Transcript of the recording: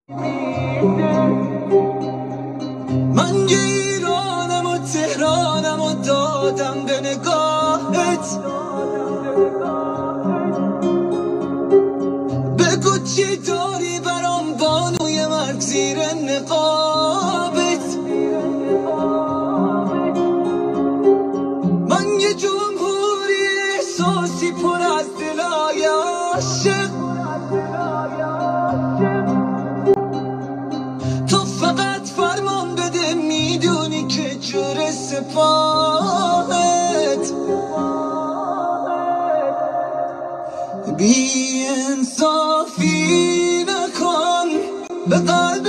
من ایرانم و تهرانم و دادم به نگاهت. بگو چی داری برام بانوی مرگ زیر نقابت. من یه جمهوری احساسی پر از دلای عاشق. تو فقط فرمان بده میدونی که جور سپاهت. بی انصافی نکن به قلب